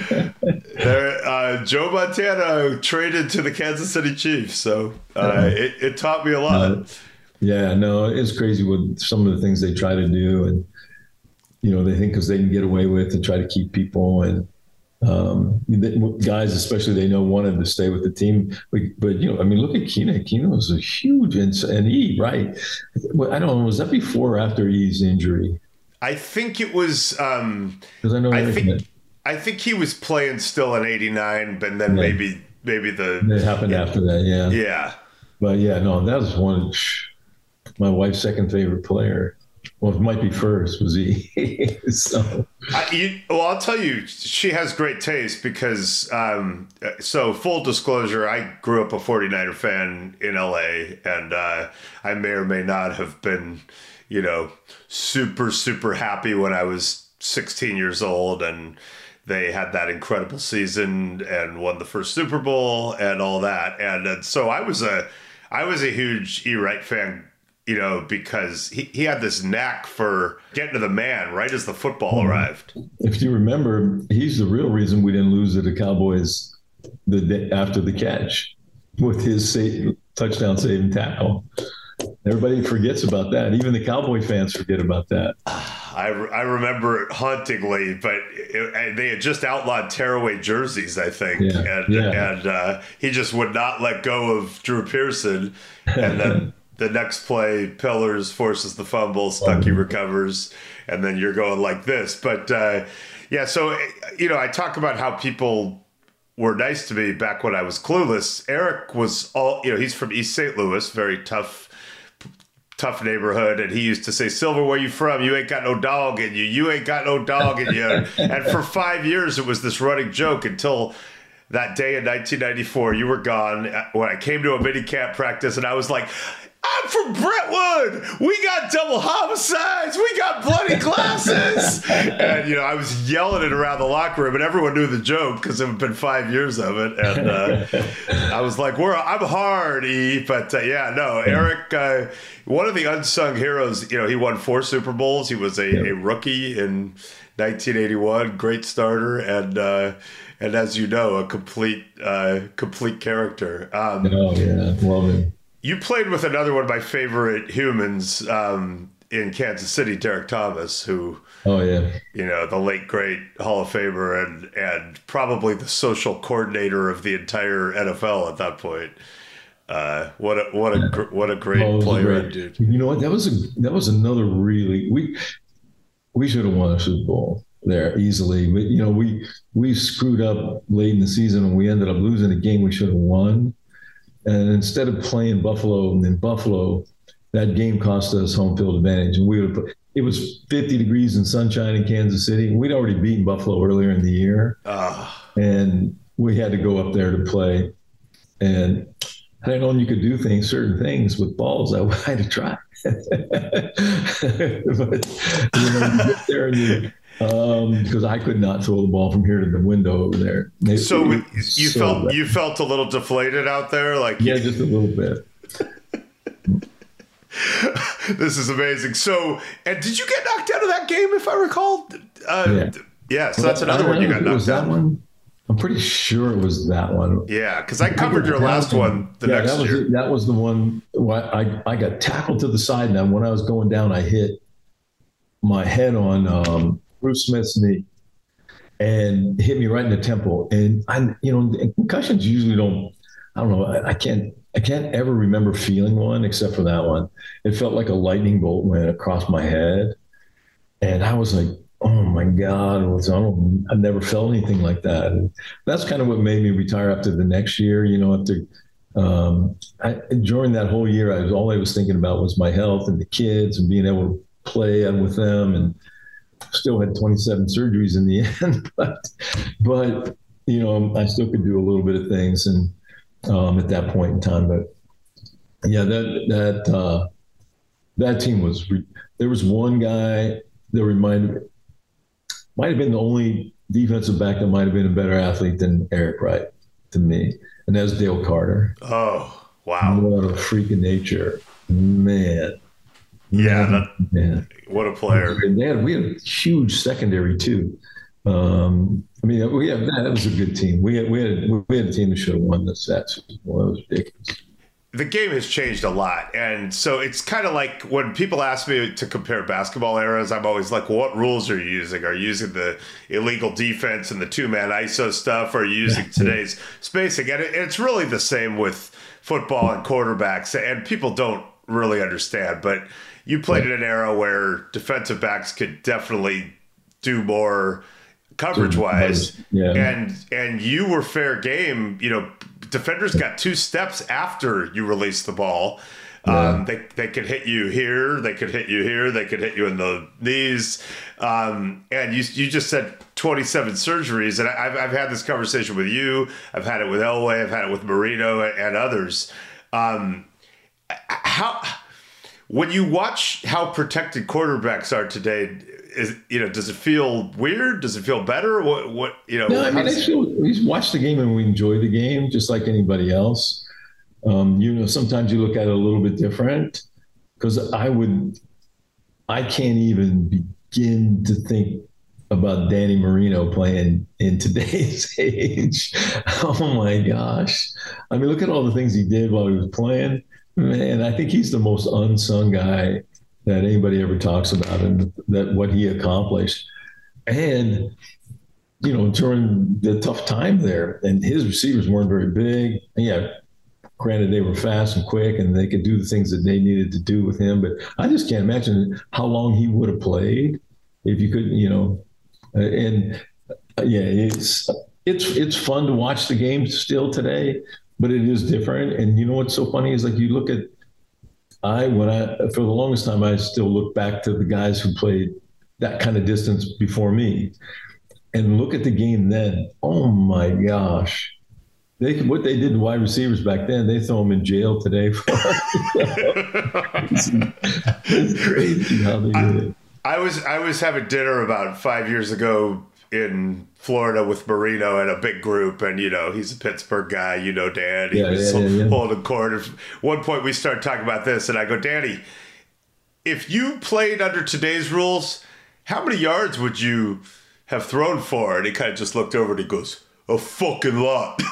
there, uh, Joe Montana traded to the Kansas City Chiefs. So uh, it, it taught me a lot. Uh, yeah, no, it's crazy what some of the things they try to do, and you know, they think because they can get away with to try to keep people. And um, guys, especially they know wanted to stay with the team. But, but you know, I mean, look at Keenan. Keenan was a huge ins- and E, right? I don't know. Was that before or after E's injury? I think it was. Um, Because I know. I think. I think he was playing still in eighty-nine, but then yeah. maybe maybe the it happened yeah. after that. Yeah. Yeah. But yeah, no, that was one. My wife's second favorite player. Well, it might be first, was he? so, I, you, well, I'll tell you, she has great taste because, um, so full disclosure, I grew up a 49er fan in L A, and uh, I may or may not have been, you know, super, super happy when I was sixteen years old and they had that incredible season and won the first Super Bowl and all that. And, and so I was a, I was a huge E. Wright fan, you know, because he, he had this knack for getting to the man right as the football mm-hmm. arrived. If you remember, he's the real reason we didn't lose to the Cowboys the day after the catch with his save, touchdown saving tackle. Everybody forgets about that. Even the Cowboy fans forget about that. I, I remember it hauntingly, but it, they had just outlawed tearaway jerseys, I think. Yeah, and yeah. and uh, he just would not let go of Drew Pearson. And then the next play, Pillars forces the fumble, Stuckey recovers, and then you're going like this. But, uh, yeah, so, you know, I talk about how people were nice to me back when I was clueless. Eric was all, you know, he's from East Saint Louis, very tough tough neighborhood, and he used to say, Silver, where you from? You ain't got no dog in you. You ain't got no dog in you. And for five years, it was this running joke until that day in nineteen ninety-four. You were gone when I came to a minicamp practice, and I was like, I'm from Brentwood. We got double homicides. We got bloody glasses. And, you know, I was yelling it around the locker room, and everyone knew the joke because it had been five years of it. And uh, I was like, "We're I'm hard, E." But, uh, yeah, no, Eric, uh, one of the unsung heroes, you know, he won four Super Bowls. He was a, yeah. a rookie in nineteen eighty-one, great starter. And, uh, and as you know, a complete, uh, complete character. Um, oh, yeah, love him. You played with another one of my favorite humans um, in Kansas City, Derek Thomas, who, oh yeah, you know, the late great Hall of Famer and and probably the social coordinator of the entire N F L at that point. Uh, what a what a what a great oh, player, great. dude. You know what? That was a that was another really we we should have won a Super Bowl there easily. But, you know, we we screwed up late in the season and we ended up losing a game we should have won. And instead of playing Buffalo in Buffalo, that game cost us home field advantage. And we would put, it was fifty degrees and sunshine in Kansas City. We'd already beaten Buffalo earlier in the year. Uh. And we had to go up there to play. And I didn't know you could do things, certain things with balls. I had to try. But, you know, you get there and you, um, because I could not throw the ball from here to the window over there. It, so it you so felt bad. You felt a little deflated out there, like yeah, just a little bit. This is amazing. So, and did you get knocked out of that game, if I recall? Uh, yeah. yeah. So well, that's another one you got knocked was out. That one? I'm pretty sure it was that one. Yeah, because I covered your last one the yeah, next that was, year. That was the one. I I got tackled to the side, and when I was going down, I hit my head on um, Bruce Smith's knee and hit me right in the temple. And I, you know, concussions usually don't. I don't know. I, I can't. I can't ever remember feeling one except for that one. It felt like a lightning bolt went across my head, and I was like, "Oh my God!" It was, I don't, I've never felt anything like that. And that's kind of what made me retire after the next year. You know, after um, I, during that whole year, I was all I was thinking about was my health and the kids and being able to play with them. And still had twenty-seven surgeries in the end, but but you know, I still could do a little bit of things and. Um, at that point in time, but yeah, that that uh, that team was. Re- there was one guy that reminded me, might have been the only defensive back that might have been a better athlete than Eric Wright to me, and that's Dale Carter. Oh wow! What a freak of nature, man. Yeah, that, man. What a player. And they had, we had a huge secondary too. Um, I mean, we have that. That was a good team. We had we had we had a team that should have won the sets. Well, that was ridiculous. the game has changed a lot. And so it's kind of like when people ask me to compare basketball eras, I'm always like, well, what rules are you using? Are you using the illegal defense and the two-man I S O stuff? Or are you using today's spacing? And it's really the same with football and quarterbacks. And people don't really understand. But you played in an era where defensive backs could definitely do more coverage-wise. Yeah. And, and you were fair game, you know, defenders got two steps after you release the ball. Yeah. Um, they they could hit you here, they could hit you here, they could hit you in the knees. Um, and you you just said twenty-seven surgeries, and I've I've had this conversation with you. I've had it with Elway. I've had it with Marino and others. Um, how when you watch how protected quarterbacks are today, is you know does it feel weird? Does it feel better? What what you know? No, I mean, I feel, we watch the game and we enjoy the game just like anybody else. Um, you know, sometimes you look at it a little bit different because I would, I can't even begin to think about Danny Marino playing in today's age. Oh my gosh! I mean, look at all the things he did while he was playing. Man, I think he's the most unsung guy that anybody ever talks about, and that what he accomplished. And, you know, during the tough time there, and his receivers weren't very big. And yeah, granted, they were fast and quick and they could do the things that they needed to do with him. But I just can't imagine how long he would have played if you could, you know, and uh, yeah, it's, it's, it's fun to watch the game still today, but it is different. And you know, what's so funny is like, you look at, I, when I, for the longest time, I still look back to the guys who played that kind of distance before me and look at the game then. Oh my gosh. They what they did to wide receivers back then, they throw them in jail today. For it's, it's crazy how they did it. I was, I was having dinner about five years ago in Florida with Marino and a big group, and you know he's a Pittsburgh guy, you know Dan. He yeah, was yeah, yeah, yeah. holding court. At one point, we started talking about this, and I go, Danny, if you played under today's rules, how many yards would you have thrown for? And he kind of just looked over and he goes, a fucking lot.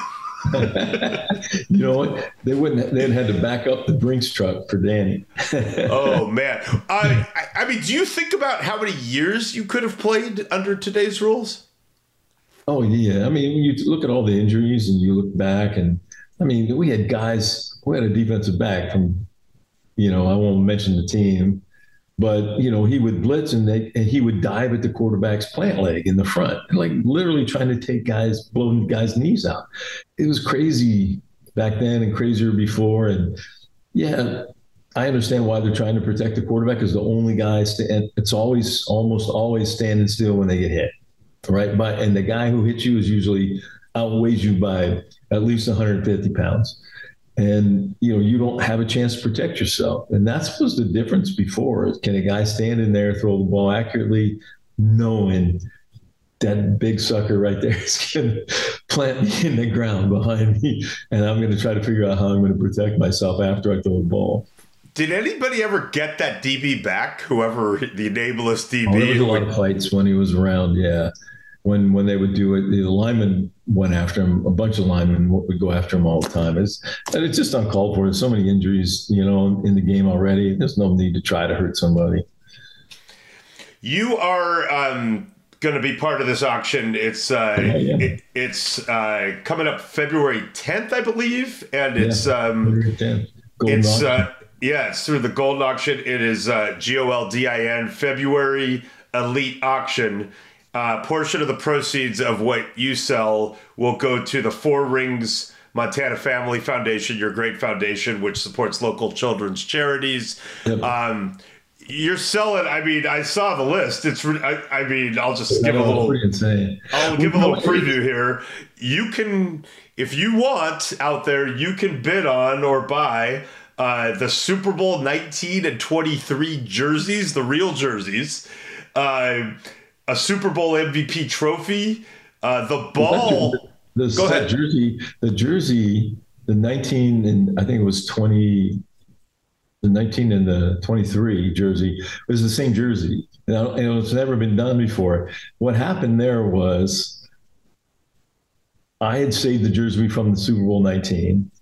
You know what? They wouldn't. They'd had to back up the Brinks truck for Danny. Oh man! I, I mean, do you think about how many years you could have played under today's rules? Oh yeah. I mean, you look at all the injuries and you look back, and I mean, we had guys. We had a defensive back from, you know, I won't mention the team, but you know, he would blitz and, they, and he would dive at the quarterback's plant leg in the front, and like literally trying to take guys, blowing guys' knees out. It was crazy back then and crazier before. And yeah, I understand why they're trying to protect the quarterback, because the only guy, st- it's always, almost always standing still when they get hit, right? But and the guy who hits you is usually outweighs you by at least one hundred fifty pounds. And, you know, you don't have a chance to protect yourself. And that was the difference before. Can a guy stand in there, throw the ball accurately, knowing that big sucker right there is going to plant me in the ground behind me, and I'm going to try to figure out how I'm going to protect myself after I throw the ball. Did anybody ever get that D B back, whoever the enablest D B? Oh, there was a lot of fights when he was around, yeah. When when they would do it, the linemen went after him. A bunch of linemen would go after him all the time. It's, and it's just uncalled for. There's so many injuries, you know, in the game already. There's no need to try to hurt somebody. You are um, going to be part of this auction. It's uh, yeah, yeah. It, it's uh, coming up February tenth, I believe, and it's yeah, um, February tenth. It's uh, yeah, it's through the Golden Auction. It is uh, G O L D I N February Elite Auction. Uh, portion of the proceeds of what you sell will go to the Four Rings Montana Family Foundation, your great foundation, which supports local children's charities. Yep. Um, you're selling. I mean, I saw the list. It's. I, I mean, I'll just give a little. I'll give a little preview here. You can, if you want, out there, you can bid on or buy uh, the Super Bowl nineteen and twenty-three jerseys, the real jerseys. Uh, A Super Bowl M V P trophy, uh, the ball. The, the, Go ahead. Jersey, the jersey, the nineteen and I think it was twenty, the nineteen and the twenty-three jersey was the same jersey. And it's never been done before. What happened there was I had saved the jersey from the Super Bowl nineteen.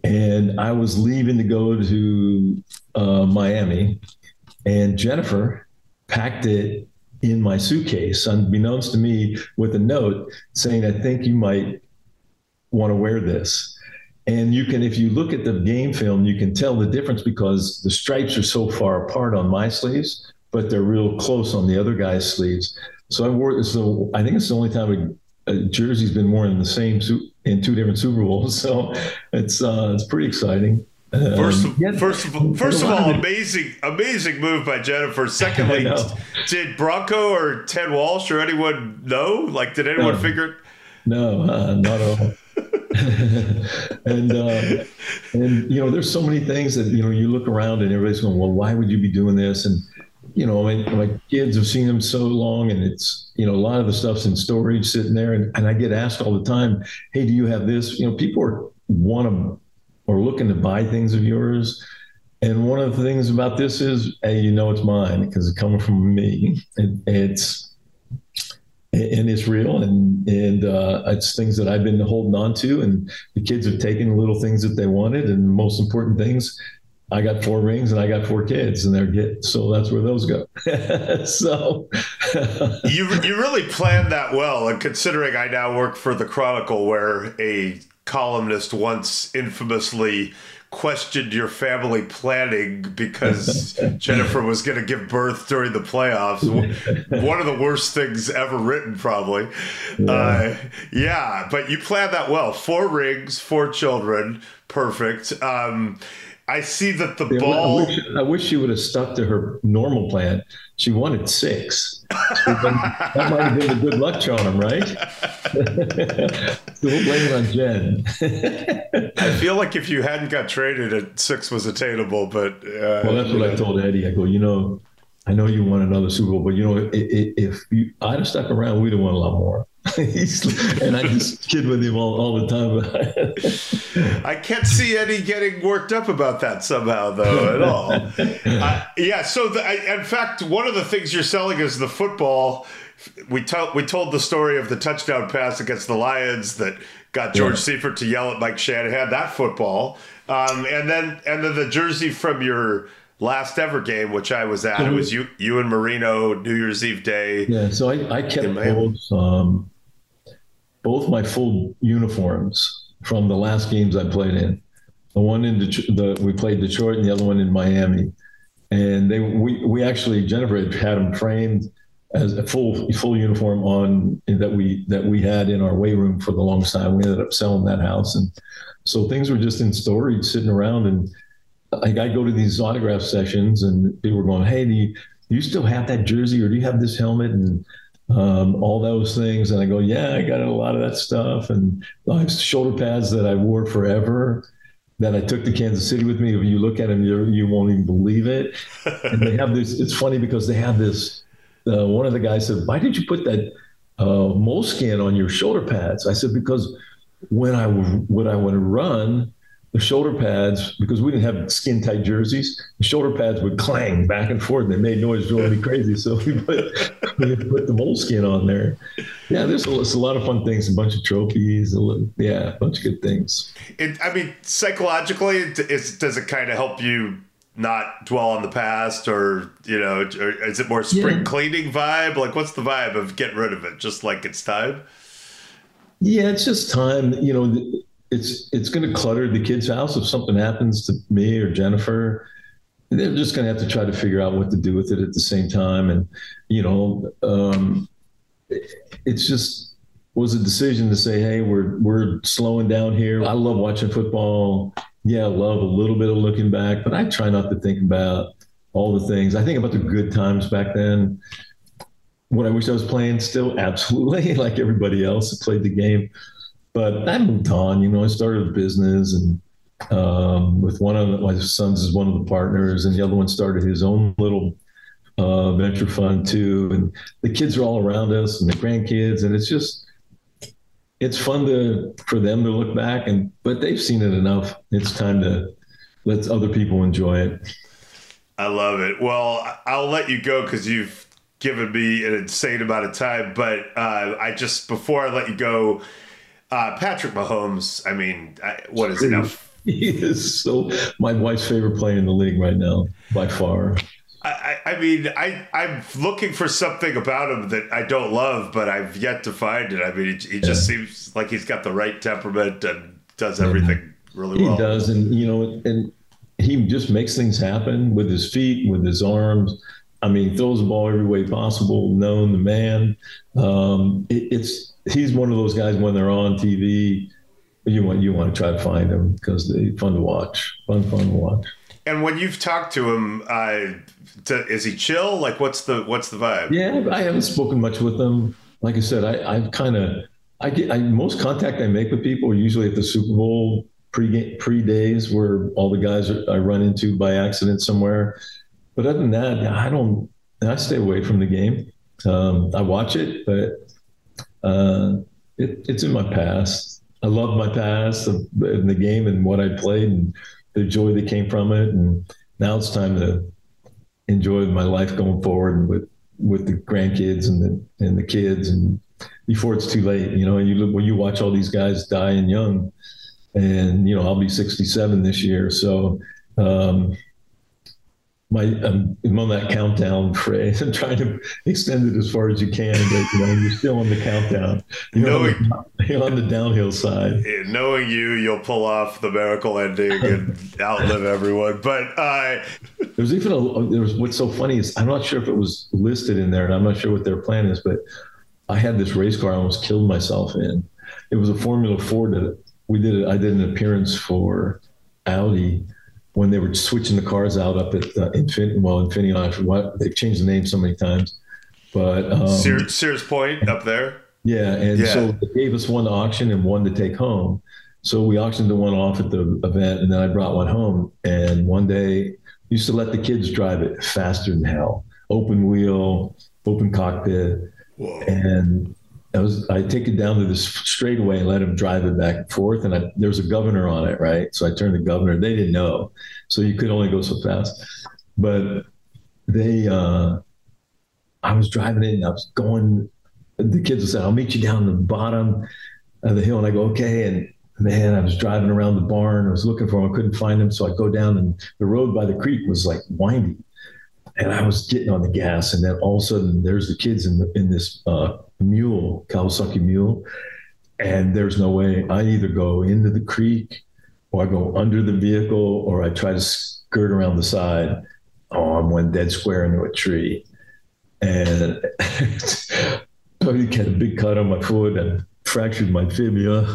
And I was leaving to go to uh, Miami, and Jennifer packed it in my suitcase, unbeknownst to me, with a note saying, I think you might want to wear this. And you can, if you look at the game film, you can tell the difference because the stripes are so far apart on my sleeves, but they're real close on the other guy's sleeves. So I wore this. So I think it's the only time a, a jersey's been worn in the same suit in two different Super Bowls. So it's uh, it's pretty exciting. First, um, yeah, first of all, first of all, amazing, amazing move by Jennifer. Secondly, did Bronco or Ted Walsh or anyone know? Like, did anyone no. figure it? No, uh, not at all. and uh, and you know, there's so many things that you know you look around and everybody's going, well, why would you be doing this? And you know, I mean, my kids have seen them so long, and it's you know a lot of the stuff's in storage sitting there, and, and I get asked all the time, hey, do you have this? You know, people are want to. or looking to buy things of yours. And one of the things about this is, hey, you know, it's mine because it's coming from me. And it's, and it's real. And, and uh, it's things that I've been holding on to, and the kids have taken the little things that they wanted. And the most important things, I got four rings and I got four kids, and they're get, so that's where those go. so you, you really planned that well. And considering I now work for the Chronicle, where a columnist once infamously questioned your family planning because Jennifer was going to give birth during the playoffs. One of the worst things ever written, probably. Yeah. Uh, yeah, but you planned that well. Four rings, four children. Perfect. Um, I see that the yeah, ball. I wish, I wish she would have stuck to her normal plan. She wanted six. So then, that might have been a good luck charm, right? So we'll blame it on Jen. I feel like if you hadn't got traded, at six was attainable. But uh, well, that's what I told Eddie. I go, you know, I know you want another Super Bowl, but you know, if, if you, I'd have stuck around, we'd have won a lot more. And I just kid with him all, all the time. I can't see Eddie getting worked up about that somehow, though, at all. Uh, yeah, so the, I, in fact, one of the things you're selling is the football. We, t- we told the story of the touchdown pass against the Lions that got George yeah. Seifert to yell at Mike Shanahan, that football. Um, and then and then the jersey from your last ever game, which I was at. So, it was you you and Marino, New Year's Eve day. Yeah, so I, I kept both, um, both my full uniforms from the last games I played in. The one in Det- the we played Detroit, and the other one in Miami. And they we we actually Jennifer had, had them framed as a full full uniform on that we that we had in our weight room for the longest time. We ended up selling that house, and so things were just in storage, sitting around. And like I go to these autograph sessions, and people were going, "Hey, do you, do you still have that jersey, or do you have this helmet?" And um, all those things. And I go, "Yeah, I got a lot of that stuff." And I have shoulder pads that I wore forever, that I took to Kansas City with me. If you look at them, you you won't even believe it. And they have this. It's funny because they have this. Uh, one of the guys said, "Why did you put that uh, moleskin on your shoulder pads?" I said, "Because when I when I would run, the shoulder pads, because we didn't have skin tight jerseys, the shoulder pads would clang back and forth, and they made noise, drove me crazy. So we put we put the moleskin on there. Yeah, there's a, it's a lot of fun things, a bunch of trophies, a little, yeah, a bunch of good things. It, I mean, psychologically, is, does it kind of help you not dwell on the past, or, you know, or is it more spring yeah. cleaning vibe? Like, what's the vibe of getting rid of it? Just like it's time? Yeah, it's just time. You know, it's it's going to clutter the kids' house. If something happens to me or Jennifer, they're just going to have to try to figure out what to do with it at the same time. And, you know, um, it's just was a decision to say, hey, we're we're slowing down here. I love watching football. Yeah, I love a little bit of looking back, but I try not to think about all the things. I think about the good times back then. What I wish I was playing still, absolutely, like everybody else that played the game. But I moved on. You know, I started a business, and um, with one of my sons is one of the partners, and the other one started his own little uh, venture fund too. And the kids are all around us, and the grandkids, and it's just it's fun to for them to look back. And but they've seen it enough. It's time to let other people enjoy it. I love it. Well, I'll let you go because you've given me an insane amount of time. But uh, I just before I let you go. Uh, Patrick Mahomes, I mean, I, what is it now? He is so my wife's favorite player in the league right now, by far. I, I mean, I, I'm looking for something about him that I don't love, but I've yet to find it. I mean, he, he just yeah. seems like he's got the right temperament and does everything yeah. really he well. He does, and you know, and he just makes things happen with his feet, with his arms. I mean, he throws the ball every way possible, known the man. Um, it, it's he's one of those guys when they're on T V, you want you want to try to find them because they're fun to watch, fun, fun to watch. And when you've talked to him, uh, to, is he chill? Like, what's the what's the vibe? Yeah, I haven't spoken much with him. Like I said, I, I've kind of, I get I, most contact I make with people are usually at the Super Bowl pre pre days where all the guys are, I run into by accident somewhere. But other than that, I don't. I stay away from the game. Um, I watch it, but uh, it, it's in my past. I love my past of, in the game and what I played and the joy that came from it. And now it's time to enjoy my life going forward with, with the grandkids and the, and the kids, and before it's too late, you know, you look, when you watch all these guys dying young, and, you know, I'll be sixty-seven this year. So, um, my, I'm, I'm on that countdown phrase. I'm trying to extend it as far as you can, but, you know, you're still on the countdown. You're, knowing, on, the, you're on the downhill side. Knowing you, you'll pull off the miracle ending and outlive everyone. But uh... there's even a, there was, what's so funny is I'm not sure if it was listed in there, and I'm not sure what their plan is, but I had this race car I almost killed myself in. It was a Formula Ford that we did. I did an appearance for Audi when they were switching the cars out up at uh, Infiniti, well, Infiniti, what they've changed the name so many times, but um, Sears, Sears Point up there. Yeah, and yeah. so they gave us one to auction and one to take home. So we auctioned the one off at the event, and then I brought one home. And one day, used to let the kids drive it faster than hell, open wheel, open cockpit, Whoa. and I was I take it down to this straightaway and let them drive it back and forth. And I, there was a governor on it, right? So I turned the governor. They didn't know, so you could only go so fast. But they, uh, I was driving it, and I was going. The kids would say, "I'll meet you down the bottom of the hill," and I go, "Okay." And man, I was driving around the barn. I was looking for them. I couldn't find them, so I go down, and the road by the creek was like windy, and I was getting on the gas, and then all of a sudden, there's the kids in the, in this. Uh, mule, Kawasaki mule, and there's no way. I either go into the creek or I go under the vehicle or I try to skirt around the side. Oh, I went dead square into a tree. And I had a big cut on my foot and fractured my fibula.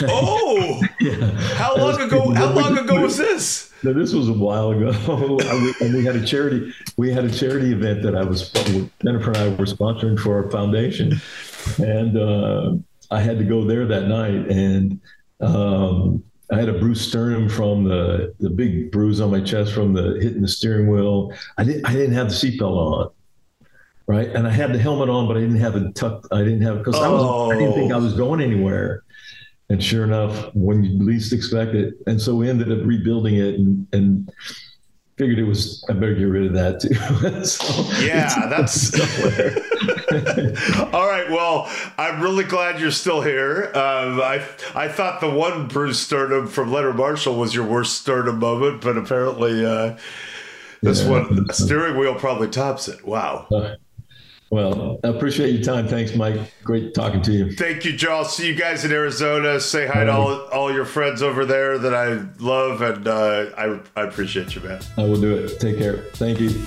Oh! Yeah. How long ago how long ago was this? No, this was a while ago. And we had a charity we had a charity event that I was Jennifer and I were sponsoring for our foundation. And uh, I had to go there that night, and um, I had a bruised sternum from the the big bruise on my chest from the hitting the steering wheel. I didn't I didn't have the seatbelt on. Right. And I had the helmet on, but I didn't have it tucked. I didn't have, because oh. I was, I didn't think I was going anywhere. And sure enough, when you least expect it. And so we ended up rebuilding it and, and figured it was, I better get rid of that too. So yeah, that's all right. Well, I'm really glad you're still here. Um, I, I thought the one bruised sternum from Leonard Marshall was your worst sternum moment, but apparently uh, this yeah, one, steering wheel probably tops it. Wow. Uh, Well, I appreciate your time. Thanks, Mike. Great talking to you. Thank you, Joe. I'll see you guys in Arizona. Say hi to all, all your friends over there that I love, and uh, I, I appreciate you, man. I will do it. Take care. Thank you.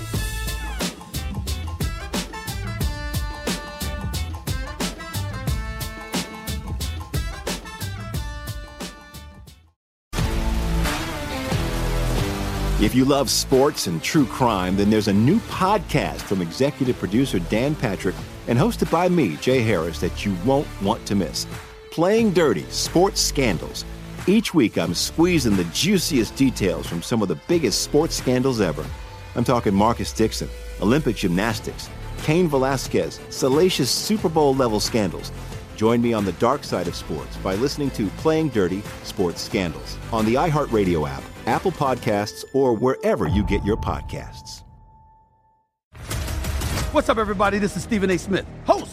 If you love sports and true crime, then there's a new podcast from executive producer Dan Patrick and hosted by me, Jay Harris, that you won't want to miss. Playing Dirty: Sports Scandals. Each week, I'm squeezing the juiciest details from some of the biggest sports scandals ever. I'm talking Marcus Dixon, Olympic gymnastics, Cain Velasquez, salacious Super Bowl-level scandals. Join me on the dark side of sports by listening to Playing Dirty: Sports Scandals on the iHeartRadio app, Apple Podcasts, or wherever you get your podcasts. What's up, everybody? This is Stephen A. Smith, host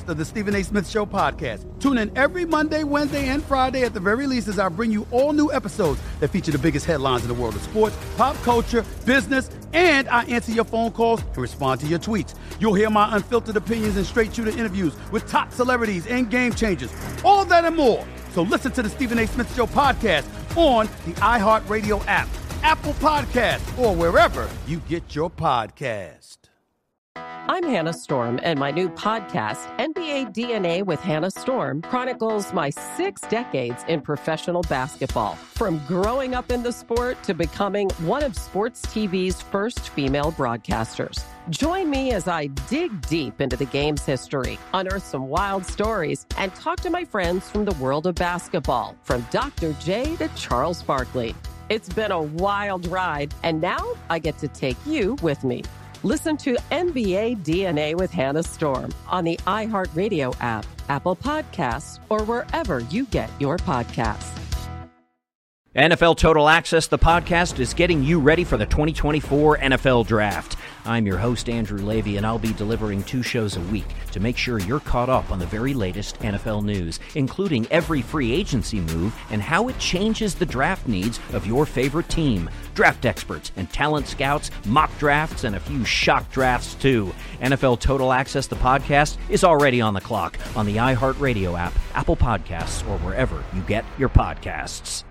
host of the Stephen A. Smith Show podcast. Tune in every Monday, Wednesday, and Friday at the very least as I bring you all new episodes that feature the biggest headlines in the world of sports, pop culture, business, and I answer your phone calls and respond to your tweets. You'll hear my unfiltered opinions and straight-shooter interviews with top celebrities and game changers. All that and more. So listen to the Stephen A. Smith Show podcast on the iHeartRadio app, Apple Podcasts, or wherever you get your podcast. I'm Hannah Storm, and my new podcast, N B A D N A with Hannah Storm, chronicles my six decades in professional basketball. From growing up in the sport to becoming one of sports T V's first female broadcasters. Join me as I dig deep into the game's history, unearth some wild stories, and talk to my friends from the world of basketball, from Doctor J to Charles Barkley. It's been a wild ride, and now I get to take you with me. Listen to N B A D N A with Hannah Storm on the iHeartRadio app, Apple Podcasts, or wherever you get your podcasts. N F L Total Access, the podcast, is getting you ready for the twenty twenty-four N F L Draft. I'm your host, Andrew Levy, and I'll be delivering two shows a week to make sure you're caught up on the very latest N F L news, including every free agency move and how it changes the draft needs of your favorite team. Draft experts and talent scouts, mock drafts, and a few shock drafts, too. N F L Total Access, the podcast, is already on the clock on the iHeartRadio app, Apple Podcasts, or wherever you get your podcasts.